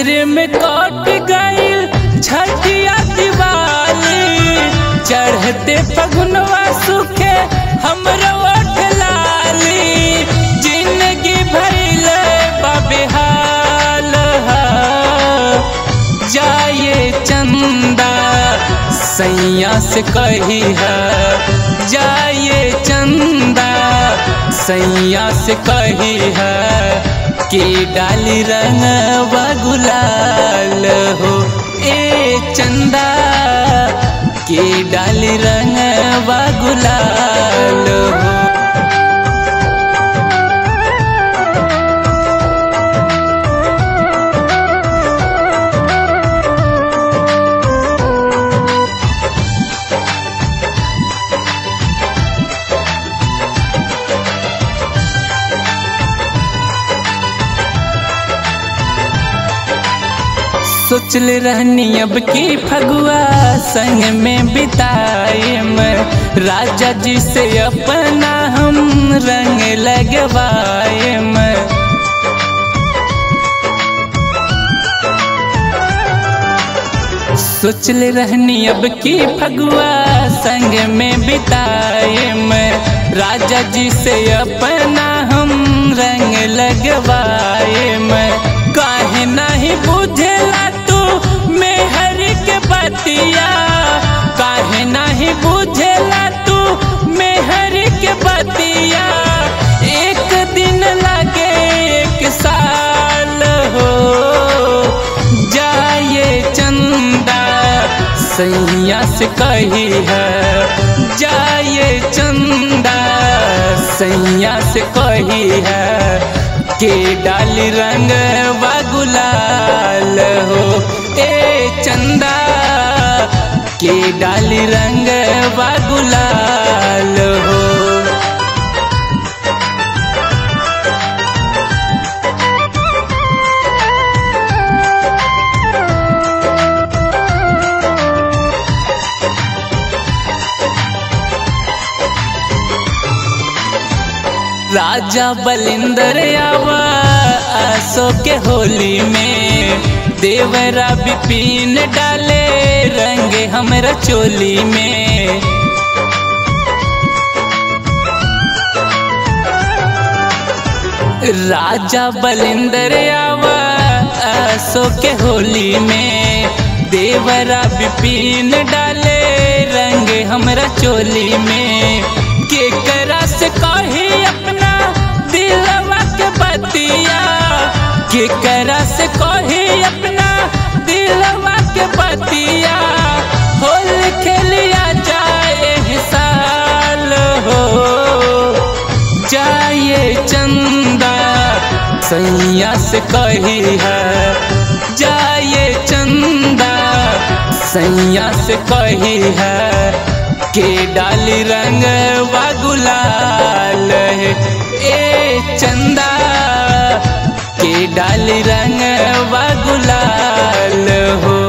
ससुर में कट गईल छठिया दिवाली। चढ़ते फगुनवा सुखे हमरो ओठ लाली। जिंदगी भइल बेहाल जाए चंदा सैया से कही है। जाए चंदा सैया से कही है कि डाली रंगवा गुलाल हो। ए चंदा कि डाली रंगवा गुलाल हो। सोचल रहनी अब की फगुआ संग में बिताएम। राजा जी से अपना हम रंग लगवाएम। सोचल रहनी अब की फगुआ संग में बिताएम। राजा जी से अपना हम रंग लगवाएम। काहे नहीं बुझला तू मेहर के बतिया। काहे नहीं बुझला तू मेहर के बतिया। एक दिन लगे एक साल हो। जाए चंदा सैया से कही है। जाए चंदा सैया से कही है कि डाली रंगवा गुलाल हो। ए चंदा कि डाली रंगवा गुलाल हो। राजा बलिंदर आवा आसो के होली में। देवरा बिपिन डाले रंग हमरा चोली में। राजा बलिंदर आवा आसो के होली में। देवरा बिपिन डाले रंग हमरा चोली में। के करा से कही अपना दिलवा के बतिया। के करा से कही अपना दिलवा के बतिया। होल खेलिया जाए साल हो। जाए चंदा सैया से कही है। जाए चंदा सैया से कही है कि डाली रंगवा गुलाल है। ए चंदा कि डाली रंगवा गुलाल हो।